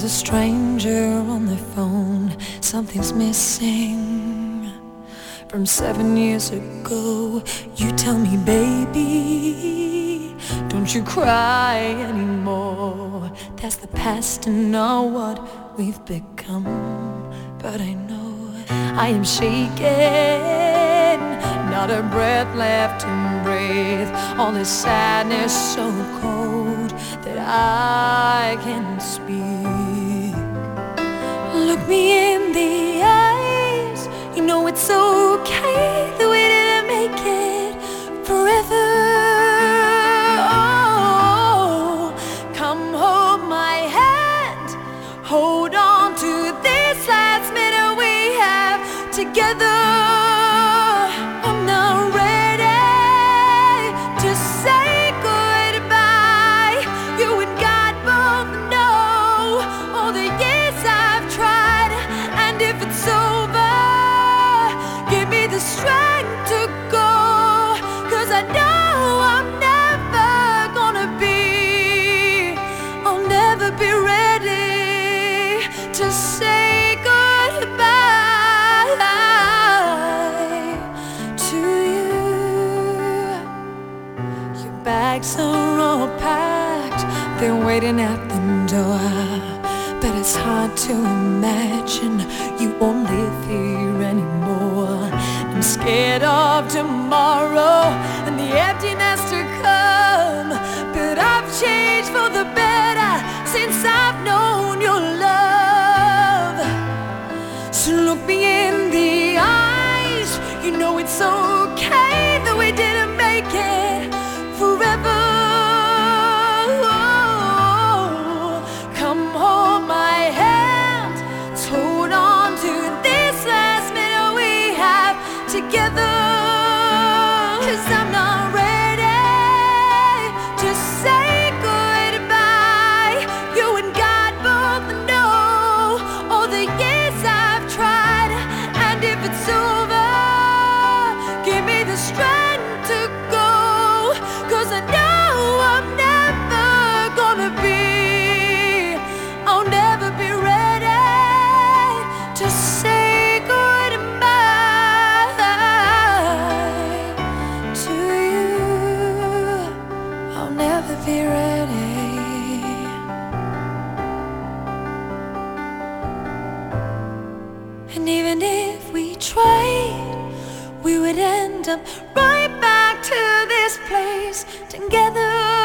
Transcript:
There's a stranger on the phone. Something's missing from 7 years ago. You tell me, baby, don't you cry anymore. That's the past and not what we've become. But I know I am shaken, not a breath left to breathe. All this sadness so cold that I can't speak. Look me in the eyes. You know it's okay that we didn't make it forever. Oh, come hold my hand. Hold on to this last minute we have together. I'm not ready to say goodbye. You and God both know all the years I've tried. And if it's over, give me the strength to go. 'Cause I know I'm never gonna be, I'll never be ready to say goodbye to you. Your bags are all packed, they're waiting at the door. But it's hard to imagine you won't live here anymore. I'm scared of tomorrow and the emptiness to come. But I've changed for the better since I've known your love. So look me in the eyes. You know it's okay that we didn't make it forever. Come hold my hand. Let's hold on to this last minute we have together. 'Cause I'm not ready to say goodbye. You and God both know all the years I've tried. And if it's over, give me the strength to go. 'Cause I know I'm never gonna be, I'll never be ready to say goodbye to you. I'll never be ready. And even if we tried, we would end up right back to this place together.